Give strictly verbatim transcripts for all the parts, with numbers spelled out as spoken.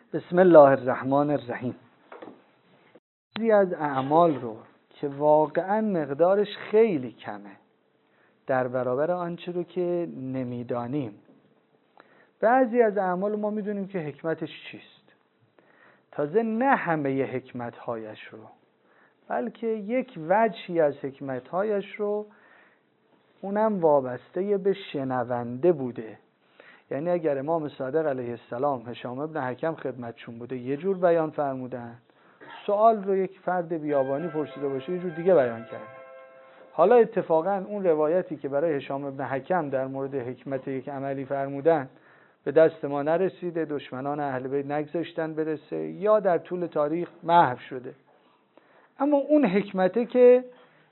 بسم الله الرحمن الرحیم. بعضی از اعمال رو که واقعا مقدارش خیلی کمه در برابر آنچه رو که نمیدانیم، بعضی از اعمال ما میدونیم که حکمتش چیست، تازه نه همه حکمتهایش رو، بلکه یک وجهی از حکمتهایش رو، اونم وابسته به شنونده بوده. یعنی اگر امام صادق علیه السلام هشام ابن حکم خدمتشون بوده یه جور بیان فرمودن، سوال رو یک فرد بیابانی پرسیده باشه یه جور دیگه بیان کرده. حالا اتفاقا اون روایتی که برای هشام ابن حکم در مورد حکمت یک عملی فرمودن به دست ما نرسیده، دشمنان اهل بیت نگذاشتن برسه یا در طول تاریخ محو شده، اما اون حکمته که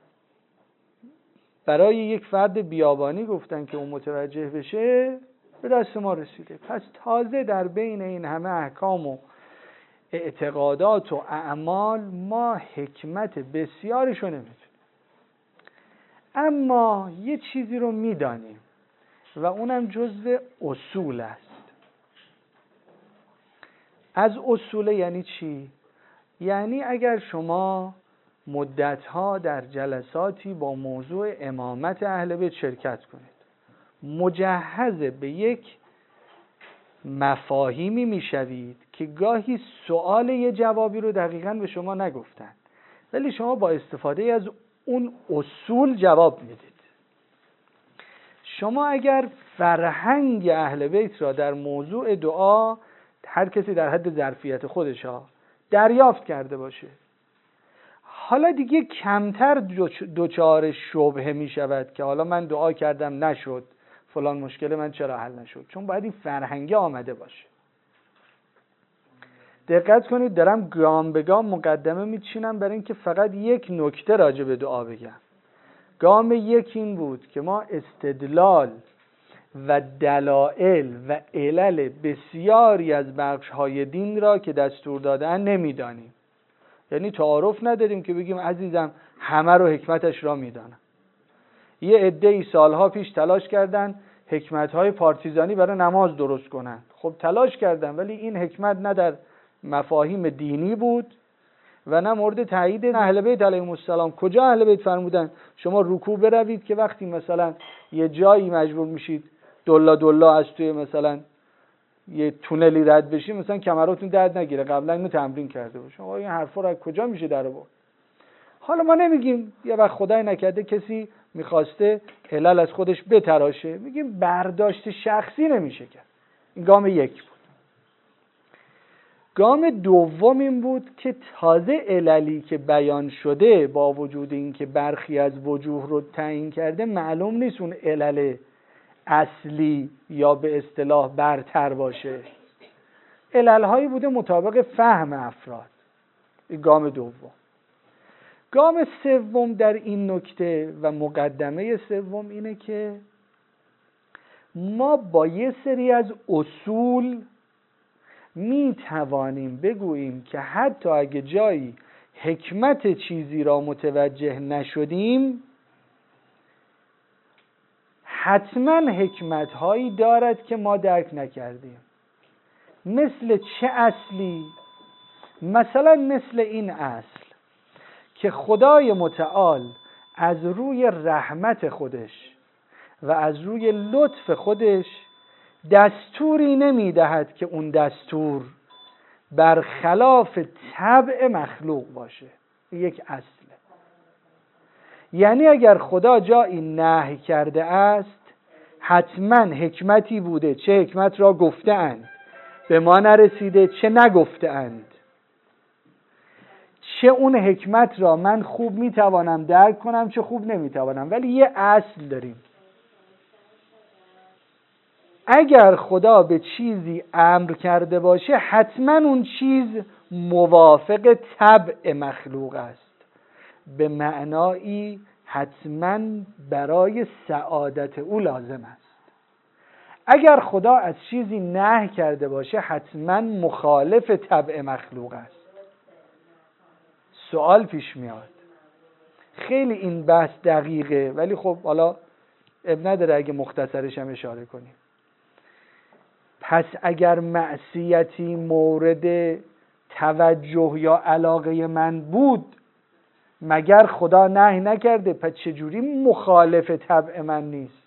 برای یک فرد بیابانی گفتن که اون متوجه بشه به دست ما رسیده. پس تازه در بین این همه احکام و اعتقادات و اعمال ما حکمت بسیارش رو نمیدونیم، اما یه چیزی رو میدانیم و اونم جزو اصول است. از اصول یعنی چی؟ یعنی اگر شما مدتها در جلساتی با موضوع امامت اهل بیت شرکت کنید، مجهز به یک مفاهیمی میشوید که گاهی سوال یه جوابی رو دقیقاً به شما نگفتن، ولی شما با استفاده از اون اصول جواب میدید. شما اگر فرهنگ اهل بیت را در موضوع دعا، هر کسی در حد ظرفیت خودش ها، دریافت کرده باشه، حالا دیگه کمتر دوچار شبهه می شود که حالا من دعا کردم نشد، فلان مشکل من چرا حل نشد، چون باید این فرهنگه آمده باشه. دقت کنید دارم گام به گام مقدمه میچینم برای اینکه فقط یک نکته راجع به دعا بگم. گام یک این بود که ما استدلال و دلائل و علل بسیاری از بخش‌های دین را که دستور دادن نمیدانیم. یعنی تعارف نداریم که بگیم عزیزم همه رو حکمتش را میدانم. یه عده‌ای سالها پیش تلاش کردن حکمت‌های پارتیزانی برای نماز درست کنن. خب تلاش کردن، ولی این حکمت نه در مفاهیم دینی بود و نه مورد تایید اهل بیت علیهم السلام. کجا اهل بیت فرمودن شما رکوع بروید که وقتی مثلا یه جایی مجبور میشید دلا دلا از توی مثلا یه تونلی رد بشید مثلا کمراتون درد نگیره، قبلا اینو تمرین کرده باشید. آقا این حرفا رو کجا میشه در آورد؟ حالا ما نمیگیم یه وقت خدای نکرده کسی میخواسته علل از خودش بتراشه، میگیم برداشت شخصی نمیشه کرد. این گام یک بود. گام دوم این بود که تازه عللی که بیان شده با وجود این که برخی از وجوه رو تعیین کرده، معلوم نیست اون علل اصلی یا به اصطلاح برتر باشه. علل‌هایی بوده مطابق فهم افراد. این گام دوم. گام سوم در این نکته و مقدمه سوم اینه که ما با یه سری از اصول می توانیم بگوییم که حتی اگه جایی حکمت چیزی را متوجه نشدیم، حتما حکمت هایی دارد که ما درک نکردیم. مثل چه اصلی؟ مثلا مثل این اصل که خدای متعال از روی رحمت خودش و از روی لطف خودش دستوری نمیدهد که اون دستور برخلاف طبع مخلوق باشه. یک اصله. یعنی اگر خدا جایی نهی کرده است، حتما حکمتی بوده. چه حکمت را گفته اند به ما نرسیده، چه نگفته اند. چه اون حکمت را من خوب میتوانم درک کنم، چه خوب نمیتوانم، ولی یه اصل داریم. اگر خدا به چیزی امر کرده باشه، حتما اون چیز موافق طبع مخلوق است، به معنایی حتما برای سعادت او لازم است. اگر خدا از چیزی نهی کرده باشه، حتما مخالف طبع مخلوق است. سوال پیش میاد. خیلی این بحث دقیقه، ولی خب حالا اب نداره اگه مختصرش هم اشاره کنیم. پس اگر معصیتی مورد توجه یا علاقه من بود مگر خدا نهی نکرده؟ پس چجوری مخالف طبع من نیست؟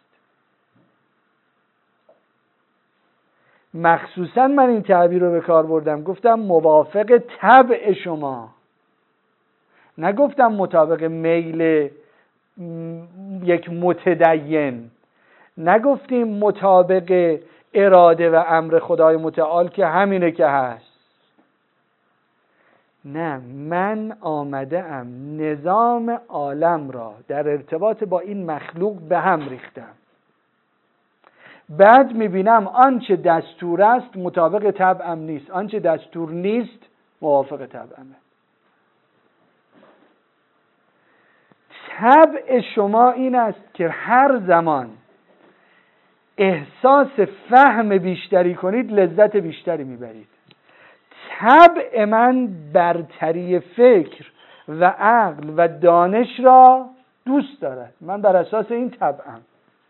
مخصوصا من این تعبیر رو به کار بردم، گفتم موافق طبع شما، نگفتم مطابق میل یک متدین، نگفتیم مطابق اراده و امر خدای متعال که همینه که هست. نه، من آمده ام نظام عالم را در ارتباط با این مخلوق به هم ریختم، بعد میبینم آنچه دستور است مطابق طبعم نیست، آنچه دستور نیست موافق طبعمه. طبع شما این است که هر زمان احساس فهم بیشتری کنید لذت بیشتری میبرید. طبع من برتری فکر و عقل و دانش را دوست دارد، من بر اساس این طبعم.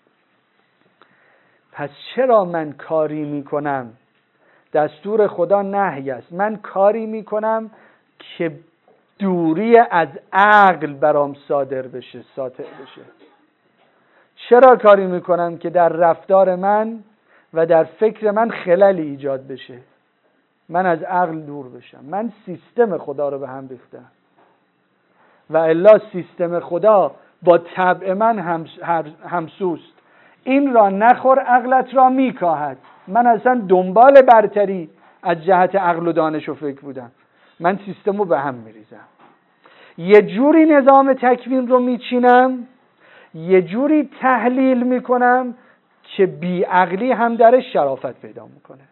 پس چرا من کاری میکنم؟ دستور خدا نهی است، من کاری میکنم که دوری از عقل برام صادر بشه، ساطع بشه. چرا کاری میکنم که در رفتار من و در فکر من خللی ایجاد بشه، من از عقل دور بشم، من سیستم خدا رو به هم ریختم و الا سیستم خدا با طبع من همسوست. این را نخور عقلت را میکاهد. من اصلا دنبال برتری از جهت عقل و دانش و فکر بودم، من سیستم رو به هم میریزم. یه جوری نظام تکوین رو میچینم، یه جوری تحلیل میکنم که بی عقلی هم درش شرافت پیدا میکنه.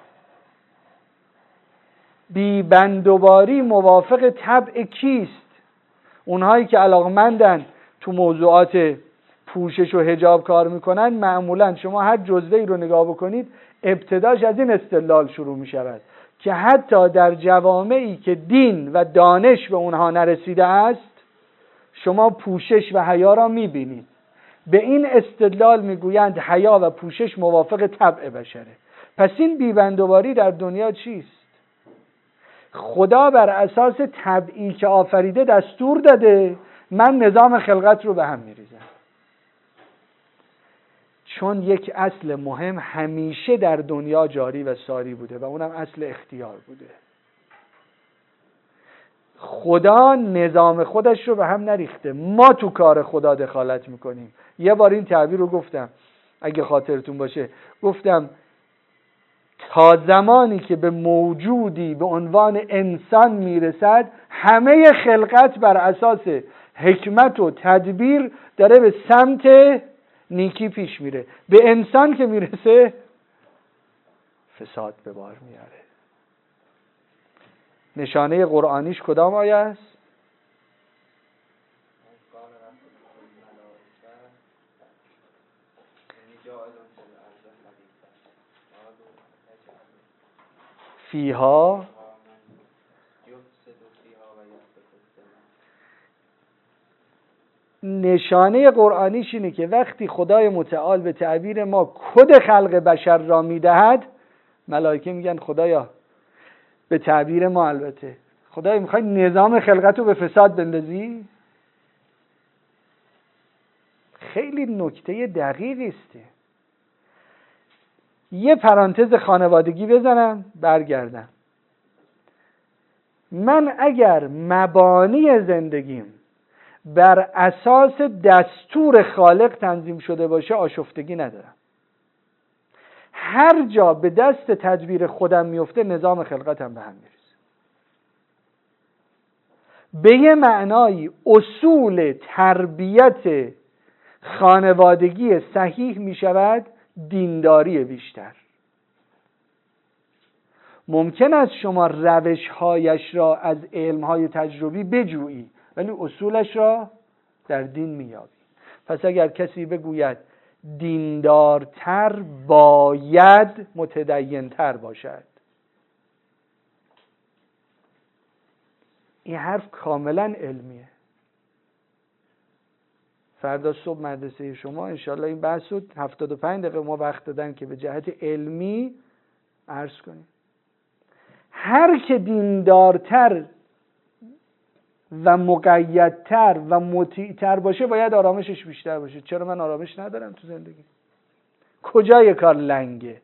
بی بندوباری موافق طبع کیست؟ اونهایی که علاقمندن تو موضوعات پوشش و حجاب کار میکنن، معمولا شما هر جزوه‌ای رو نگاه بکنید ابتداش از این استدلال شروع میشود که حتی در جوامعی که دین و دانش به اونها نرسیده است شما پوشش و حیا را میبینید. به این استدلال میگویند حیا و پوشش موافق طبع بشره. پس این بیبندوباری در دنیا چیست؟ خدا بر اساس طبعی که آفریده دستور داده، من نظام خلقت رو به هم میریزم. چون یک اصل مهم همیشه در دنیا جاری و ساری بوده و اونم اصل اختیار بوده. خدا نظام خودش رو به هم نریخته، ما تو کار خدا دخالت میکنیم. یه بار این تعبیر رو گفتم اگه خاطرتون باشه، گفتم تا زمانی که به موجودی به عنوان انسان میرسد همه خلقت بر اساس حکمت و تدبیر داره به سمت نیکی پیش میره. به انسان که میرسه فساد به بار میاره. نشانه قرآنیش کدام آیه است؟ فیها نشانه قرآنیش اینه که وقتی خدای متعال به تعبیر ما کد خلق بشر را میدهد، ملائکه میگن خدایا، به تعبیر ما البته، خدای میخوای نظام خلقت رو به فساد بندازی؟ خیلی نکته دقیقی است. یه پرانتز خانوادگی بزنم برگردم. من اگر مبانی زندگیم بر اساس دستور خالق تنظیم شده باشه آشفتگی ندارم. هر جا به دست تدبیر خودم میفته نظام خلقتم به هم میریزه. به یه معنایی اصول تربیت خانوادگی صحیح میشود دینداری بیشتر. ممکن است شما روش‌هایش را از علم‌های تجربی بجویی ولی اصولش را در دین میابی. پس اگر کسی بگوید دیندارتر باید متدینتر باشد، این حرف کاملا علمیه. فردا صبح مدرسه شما انشالله این بحث رو هفتاد و پنج دقیقه ما وقت دادن که به جهت علمی عرض کنیم هر که دیندارتر و مقیدتر و مطیعتر باشه باید آرامشش بیشتر باشه. چرا من آرامش ندارم تو زندگی؟ کجای کار لنگه؟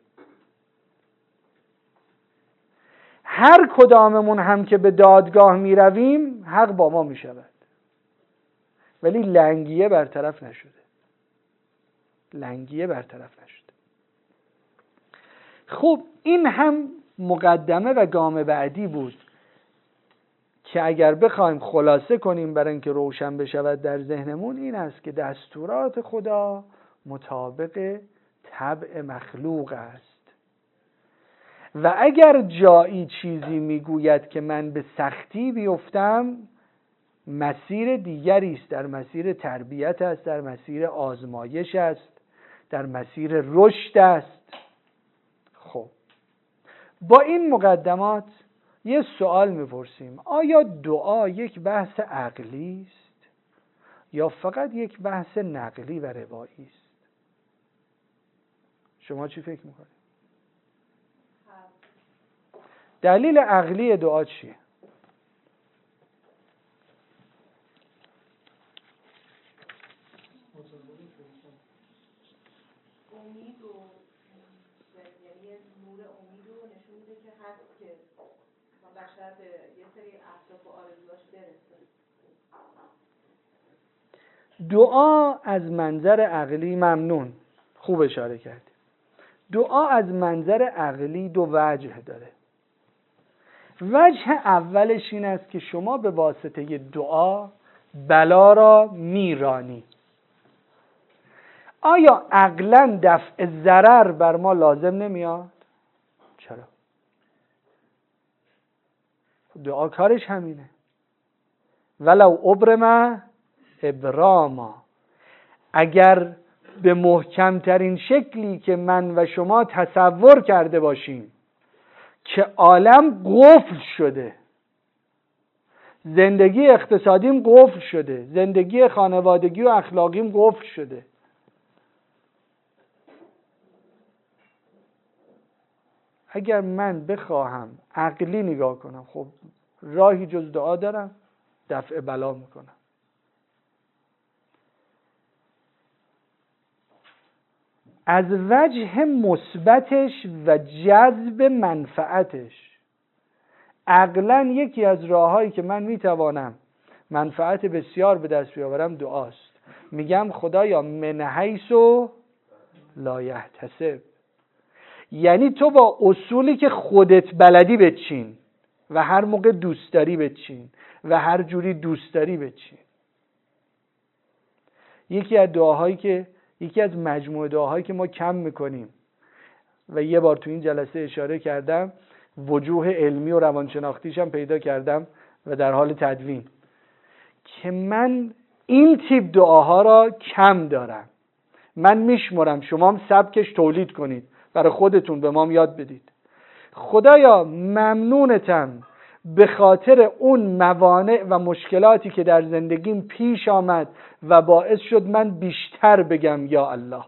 هر کداممون هم که به دادگاه می رویم حق با ما می شود، ولی لنگیه برطرف نشده. لنگیه برطرف نشده. خب این هم مقدمه و گام بعدی بود که اگر بخوایم خلاصه کنیم برای اینکه روشن بشود در ذهنمون، این است که دستورات خدا مطابق طبع مخلوق است و اگر جایی چیزی میگوید که من به سختی بیفتم، مسیر دیگری است، در مسیر تربیت است، در مسیر آزمایش است، در مسیر رشد است. خب با این مقدمات یه سوال میپرسیم: آیا دعا یک بحث عقلی است یا فقط یک بحث نقلی و روایی است؟ شما چی فکر میکنید؟ دلیل عقلی دعا چیه؟ امید و یعنی نور امید رو نشون میده که هست که بشر به یه سری اهداف و آرزوهاش برسه. دعا از منظر عقلی، ممنون، خوب اشاره کردی. دعا از منظر عقلی دو وجه داره. وجه اولش این است که شما به واسطه دعا بلا را میرانی. آیا عقلاً دفع ضرر بر ما لازم نمیاد؟ چرا؟ دعا کارش همینه. ولو ابرم ابراما، اگر به محکم ترین شکلی که من و شما تصور کرده باشیم که عالم قفل شده، زندگی اقتصادیم قفل شده، زندگی خانوادگی و اخلاقیم قفل شده، اگر من بخواهم عقلی نگاه کنم، خب راهی جز دعا دارم؟ دفع بلا میکنم. از وجه مثبتش و جذب منفعتش، عقلاً یکی از راههایی که من میتوانم منفعت بسیار به دست بیاورم دعاست. میگم خدایا من حیث لا یحتسب، یعنی تو با اصولی که خودت بلدی بچین و هر موقع دوست داری بچین و هر جوری دوست داری بچین. یکی از دعاهایی که یکی از مجموعه دعاهایی که ما کم میکنیم و یه بار تو این جلسه اشاره کردم، وجوه علمی و روانشناختیش هم پیدا کردم و در حال تدوین، که من این تیپ دعاها را کم دارم. من میشمرم، شما هم سبکش تولید کنید برای خودتون، به ما هم یاد بدید. خدایا ممنونتم به خاطر اون موانع و مشکلاتی که در زندگیم پیش آمد و باعث شد من بیشتر بگم یا الله.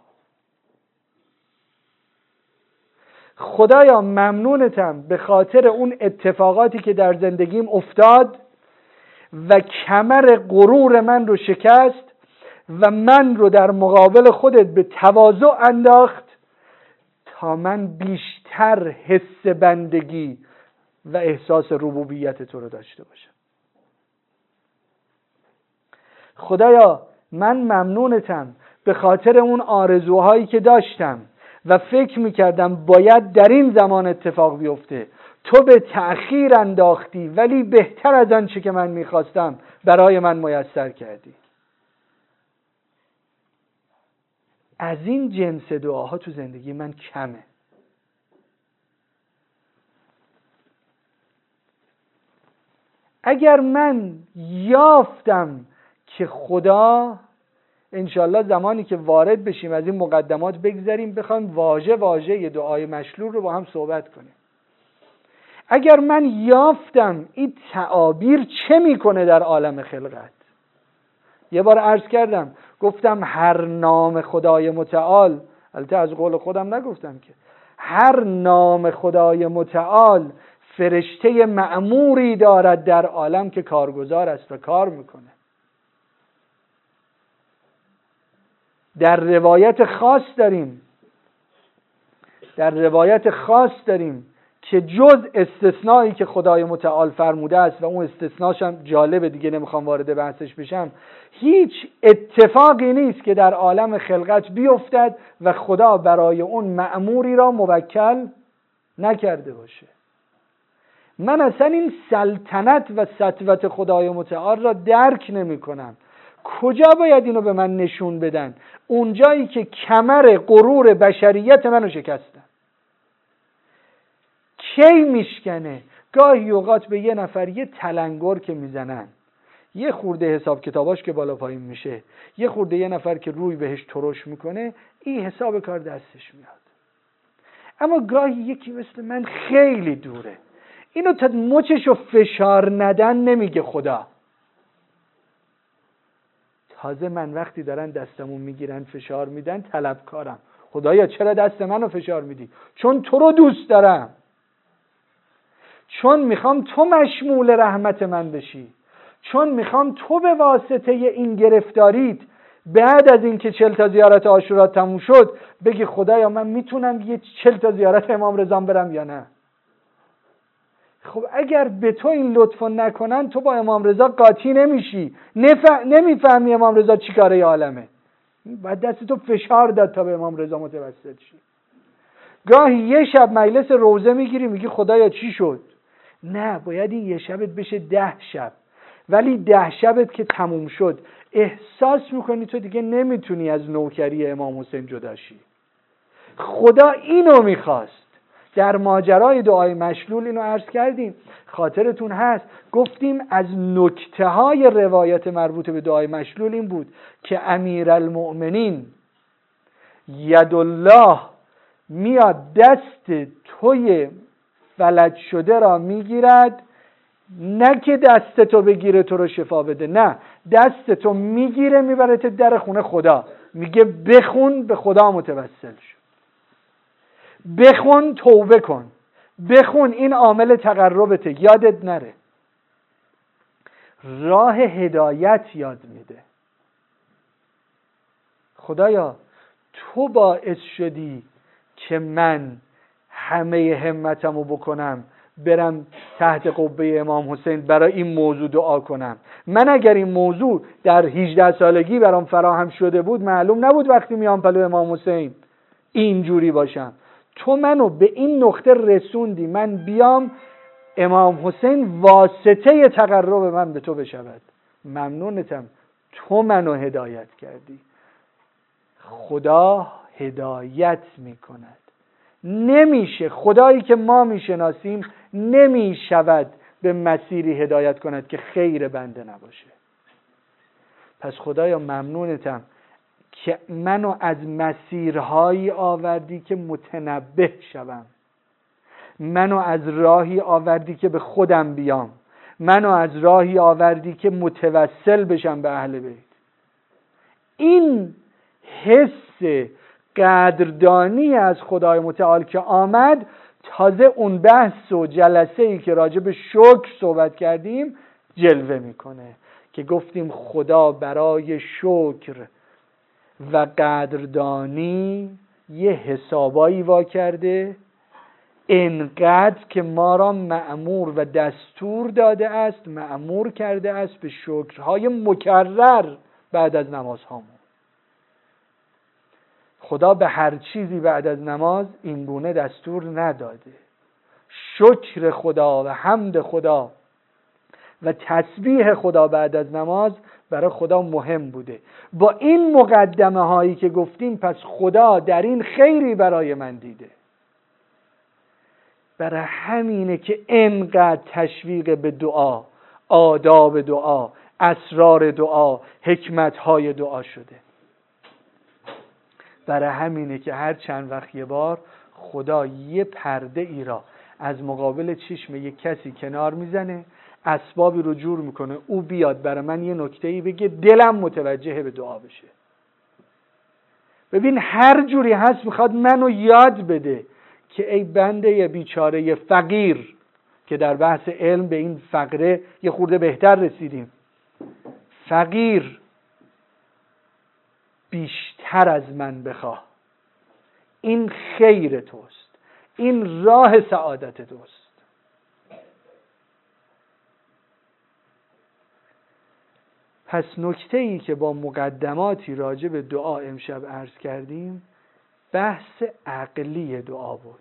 خدایا ممنونتم به خاطر اون اتفاقاتی که در زندگیم افتاد و کمر غرور من رو شکست و من رو در مقابل خودت به تواضع انداخت تا من بیشتر حس بندگی و احساس ربوبیت تو رو داشته باشم. خدایا من ممنونتم به خاطر اون آرزوهایی که داشتم و فکر میکردم باید در این زمان اتفاق بیفته، تو به تأخیر انداختی ولی بهتر از آنچه که من میخواستم برای من میسر کردی. از این جنس دعاها تو زندگی من کمه. اگر من یافتم که خدا، انشالله زمانی که وارد بشیم از این مقدمات بگذریم بخوایم واژه واژه یه دعای مشلول رو با هم صحبت کنیم، اگر من یافتم این تعابیر چه میکنه در عالم خلقت. یه بار عرض کردم، گفتم هر نام خدای متعال، البته از قول خودم نگفتم که، هر نام خدای متعال فرشته مأموری دارد در عالم که کارگزار است و کار میکنه. در روایت خاص داریم در روایت خاص داریم که جز استثنایی که خدای متعال فرموده است و اون استثناش هم جالبه، دیگه نمیخوام وارد بحثش بشم، هیچ اتفاقی نیست که در عالم خلقت بیفتد و خدا برای اون مأموری را موکل نکرده باشه. من اصلا این سلطنت و سطوت خدای متعال را درک نمی کنم. کجا باید اینو به من نشون بدن؟ اونجایی که کمر غرور بشریت منو شکستن. کی میشکنه؟ گاهی اوقات به یه نفر یه تلنگر که میزنن، یه خورده حساب کتاباش که بالا پایین میشه، یه خورده یه نفر که روی بهش ترش میکنه، این حساب کار دستش میاد. اما گاهی یکی مثل من خیلی دوره، اینو تا مچشو فشار ندن نمیگه خدا. تازه من وقتی دارن دستمون میگیرن فشار میدن طلبکارم. خدایا چرا دست منو فشار میدی؟ چون تو رو دوست دارم، چون میخوام تو مشمول رحمت من بشی، چون میخوام تو به واسطه این گرفتاریت بعد از اینکه چل تا زیارت عاشورا تموم شد بگی خدایا من میتونم یه چل تا زیارت امام رضا برم یا نه؟ خب اگر به تو این لطفو نکنن تو با امام رضا قاطی نمیشی، نف... نمیفهمی امام رضا چی کاره عالمه. باید دست تو فشار داد تا به امام رضا متوسل شی. گاهی یه شب مجلس روزه میگیری میگی خدایا چی شد؟ نه، باید این یه شبت بشه ده شب. ولی ده شبت که تموم شد احساس میکنی تو دیگه نمیتونی از نوکری امام حسین جدا شی. خدا اینو میخواست. در ماجرای دعای مشلول اینو عرض کردیم، خاطرتون هست، گفتیم از نکته های روایت مربوط به دعای مشلول این بود که امیرالمؤمنین یدالله میاد دست توی فلج شده را میگیرد، نه که دست تو بگیره تو رو شفا بده، نه، دست تو میگیره میبرت در خونه خدا، میگه بخون به خدا متوسل شو، بخون توبه کن، بخون این عامل تقربته، یادت نره. راه هدایت یاد میده. خدایا تو باعث شدی که من همه همتمو بکنم برم تحت قبه امام حسین برای این موضوع دعا کنم. من اگر این موضوع در هجده سالگی برام فراهم شده بود معلوم نبود وقتی میام پلو امام حسین اینجوری باشم. تو منو به این نقطه رسوندی من بیام امام حسین واسطه تقرب من به تو بشود. ممنونتم، تو منو هدایت کردی. خدا هدایت میکند. نمیشه خدایی که ما میشناسیم نمیشود به مسیری هدایت کند که خیر بنده نباشه. پس خدایا ممنونتم که منو از مسیرهایی آوردی که متنبه شوم، منو از راهی آوردی که به خودم بیام، منو از راهی آوردی که متوسل بشم به اهل بیت. این حس قدردانی از خدای متعال که آمد، تازه اون بحث و جلسه ای که راجع به شکر صحبت کردیم جلوه میکنه که گفتیم خدا برای شکر و قدردانی یه حسابایی وا کرده انقدر که ما را مأمور و دستور داده است، مأمور کرده است به شکرهای مکرر بعد از نمازهامون. خدا به هر چیزی بعد از نماز این گونه دستور نداده. شکر خدا و حمد خدا و تسبیح خدا بعد از نماز برای خدا مهم بوده. با این مقدمه هایی که گفتیم پس خدا در این خیری برای من دیده. برای همینه که انقدر تشویق به دعا، آداب دعا، اسرار دعا، حکمت های دعا شده. برای همینه که هر چند وقت یه بار خدا یه پرده ای را از مقابل چشم یک کسی کنار میزنه، اسبابی رو جور میکنه او بیاد برای من یه نکته‌ای بگه دلم متوجه به دعا بشه. ببین هر جوری هست میخواد منو یاد بده که ای بنده بیچاره فقیر، که در بحث علم به این فقره یه خورده بهتر رسیدیم، فقیر بیشتر از من بخواه، این خیر توست، این راه سعادت توست. پس نکته ای که با مقدماتی راجع به دعا امشب عرض کردیم بحث عقلی دعا بود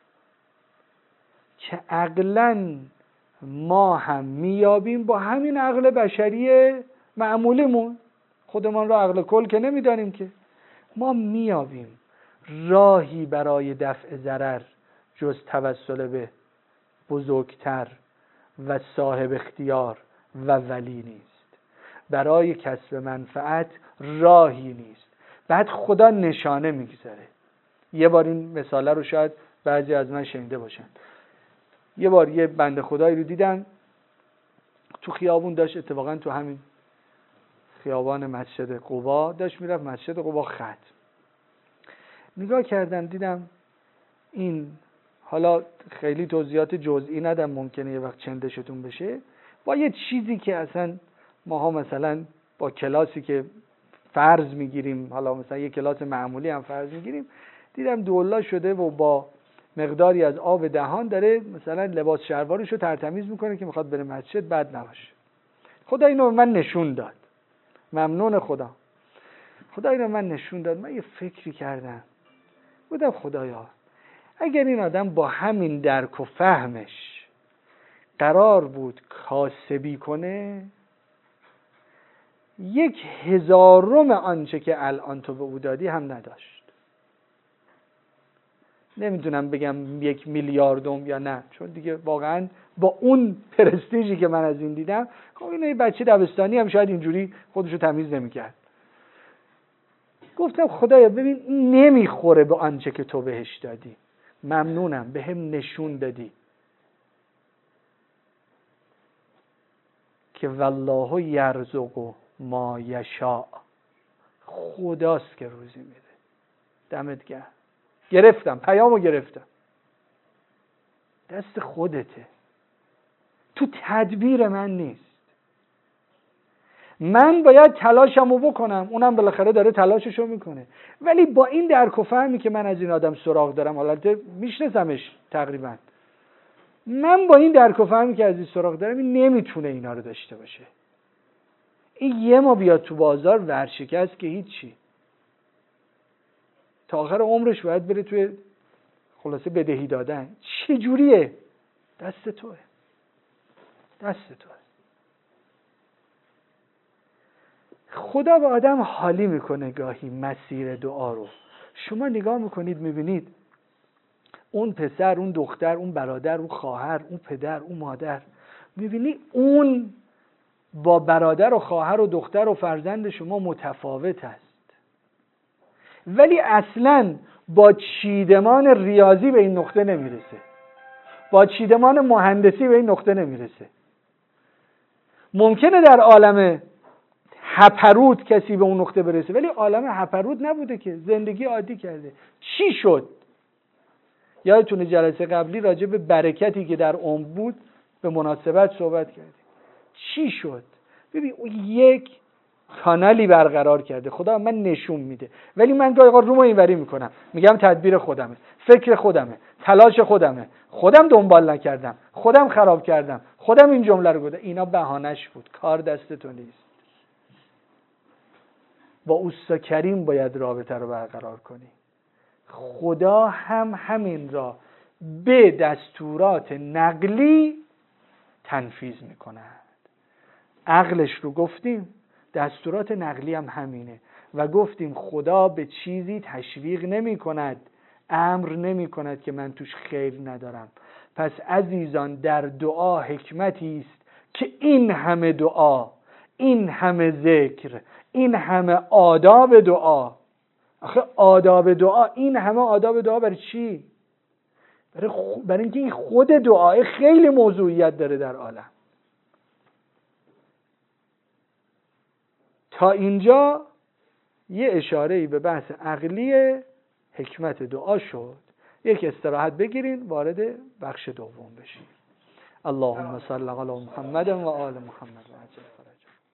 که عقلاً ما هم میابیم با همین عقل بشری معمولیمون، خودمان را عقل کل که نمیدانیم که، ما میابیم راهی برای دفع ضرر جز توسل به بزرگتر و صاحب اختیار و ولی نیست، برای کسب منفعت راهی نیست. بعد خدا نشانه میگذاره. یه بار این مثاله رو شاید بعضی از من شنیده باشن. یه بار یه بنده خدایی رو دیدم تو خیابون، داشت اتفاقا تو همین خیابان مسجد قبا داشت میرفت مسجد قبا ختم. نگاه کردم دیدم این، حالا خیلی توضیحات جزئی ندم، ممکنه یه وقت چندشتون بشه، با یه چیزی که اصلا ماها مثلا با کلاسی که فرض میگیریم، حالا مثلا یه کلاس معمولی هم فرض میگیریم، دیدم دولا شده و با مقداری از آب دهان داره مثلا لباس شلوارشو ترتمیز میکنه که میخواد بره مسجد بد نباشه. خدا اینو من نشون داد، ممنون خدا. خدا اینو من نشون داد. من یه فکری کردم، بودم خدایا اگر این آدم با همین درک و فهمش قرار بود کاسبی کنه، یک هزارم آنچه که الان تو به او دادی هم نداشت. نمیتونم بگم یک میلیاردم یا نه، چون دیگه واقعا با اون پرستیژی که من از این دیدم، خب این بچه دبستانی هم شاید اینجوری خودشو تمیز نمیکرد. گفتم خدایا ببین این نمیخوره به آنچه که تو بهش دادی، ممنونم به هم نشون دادی که والله یرزق ما یشاء، خداست که روزی میده. دمت گرم. گرفتم، پیامو گرفتم، دست خودته، تو تدبیر من نیست. من باید تلاشمو بکنم، اونم بالاخره داره تلاششو میکنه، ولی با این درک و فهمی که من از این آدم سراغ دارم، حالت میشناسمش تقریبا، من با این درک و فهمی که از این سراغ دارم، این نمیتونه اینا رو داشته باشه. این یه ما بیاد تو بازار ورشکست که هیچی، تا آخر عمرش باید بره توی خلاصه بدهی دادن. چه جوریه؟ دست توه، دست توه. خدا به آدم حالی میکنه گاهی مسیر دعا رو. شما نگاه میکنید میبینید اون پسر، اون دختر، اون برادر، اون خواهر، اون پدر، اون مادر، میبینی اون با برادر و خواهر و دختر و فرزند شما متفاوت است، ولی اصلاً با چیدمان ریاضی به این نقطه نمیرسه، با چیدمان مهندسی به این نقطه نمیرسه. ممکنه در عالم هپروت کسی به اون نقطه برسه، ولی عالم هپروت نبوده که، زندگی عادی کرده. چی شد؟ یادتونه جلسه قبلی راجع به برکتی که در عمر بود به مناسبت صحبت کردیم. چی شد؟ ببین اون یک کانالی برقرار کرده، خدا من نشون میده، ولی من گاهی اوقات رومو اینوری میکنم، میگم تدبیر خودمه، فکر خودمه، تلاش خودمه، خودم دنبال نکردم، خودم خراب کردم، خودم این جمله رو گفتم. اینا بهانش بود، کار دست تو نیست. با اوستا کریم باید رابطه رو برقرار کنی. خدا هم همین را به دستورات نقلی تنفیذ میکند. عقلش رو گفتیم، دستورات نقلی هم همینه و گفتیم خدا به چیزی تشویق نمی کند، امر نمی کند که من توش خیر ندارم. پس عزیزان در دعا حکمتی است که این همه دعا، این همه ذکر، این همه آداب دعا. آخه آداب دعا، این همه آداب دعا برای چی؟ برای, خ... برای اینکه این خود دعای خیلی موضوعیت داره در عالم. تا اینجا یه اشاره‌ای به بحث عقلی حکمت دعا شد. یک استراحت بگیرین وارد بخش دوم بشیم. اللهم صل علی محمد و آل محمد و عجل فرجهم.